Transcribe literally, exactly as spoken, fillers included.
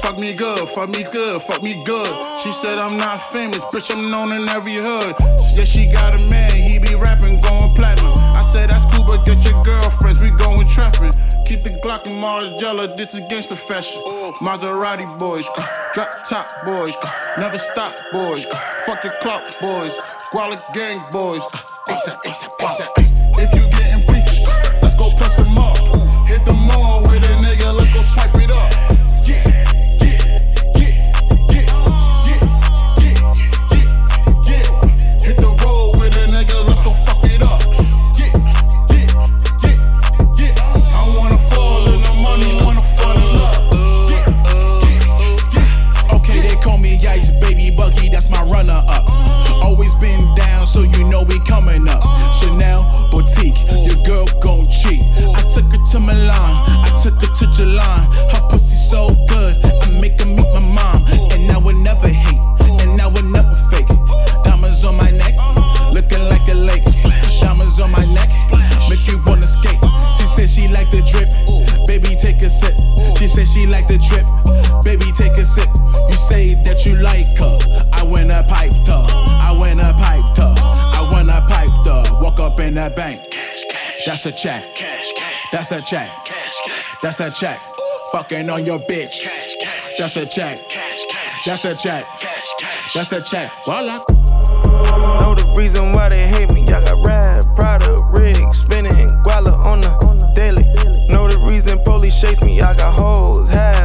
fuck me good, fuck me good, fuck me good. She said I'm not famous, bitch, I'm known in every hood. Yeah, she got a man, he be rapping, going platinum. I said that's cool, but get your girlfriends, we going trapping. Keep the Glock and Margiela, this is gangsta fashion. Maserati boys, uh, drop top boys, uh, never stop boys, uh, fuck your clock boys, Guala gang boys. Uh, ASAP, ASAP, ASAP. If you getting pieces, let's go press them up. Hit the mall with a nigga, let's go swipe it up. Yeah, yeah, yeah, yeah, yeah, yeah, yeah, yeah. Hit the road with a nigga, let's go fuck it up. Yeah, yeah, yeah, yeah. I wanna fall in the money, wanna fall in love. Yeah, yeah, yeah. Okay, they call me Ice Baby Buggy, that's my runner up. Always been down, so you know we coming up. Chanel boutique, your girl gon' cheat. I took her to Milan, I took her to Jalan. Her pussy so good, I make her meet my mom. And I would never hate, and I would never fake. Diamonds on my neck, looking like a lake. Diamonds on my neck, make you wanna skate. She said she like the drip, baby take a sip. She said she like the drip, baby take a sip. You say that you like her, I went and piped her. I went and piped her, I went and piped her. Walk up in that bank, that's a check, that's a check, that's a check. Fucking on your bitch, that's a check, that's a check, that's a check. Voila. Know the reason why they hate me. I got rad, Prada, rig, spinning, Guala on the daily. Know the reason police chase me. I got hoes, had